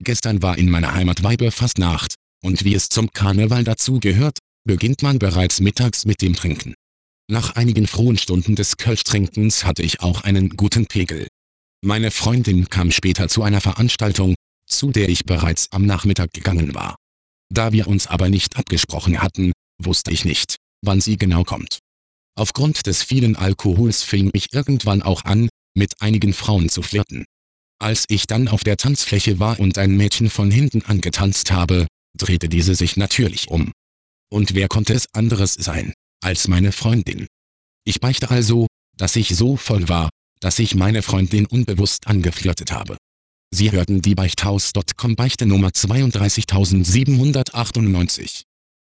Gestern war in meiner Heimat Weiberfastnacht, und wie es zum Karneval dazu gehört, beginnt man bereits mittags mit dem Trinken. Nach einigen frohen Stunden des Kölschtrinkens hatte ich auch einen guten Pegel. Meine Freundin kam später zu einer Veranstaltung, zu der ich bereits am Nachmittag gegangen war. Da wir uns aber nicht abgesprochen hatten, wusste ich nicht, wann sie genau kommt. Aufgrund des vielen Alkohols fing ich irgendwann auch an, mit einigen Frauen zu flirten. Als ich dann auf der Tanzfläche war und ein Mädchen von hinten angetanzt habe, drehte diese sich natürlich um. Und wer konnte es anderes sein, als meine Freundin? Ich beichte also, dass ich so voll war, dass ich meine Freundin unbewusst angeflirtet habe. Sie hörten die Beichthaus.com Beichte Nummer 32798.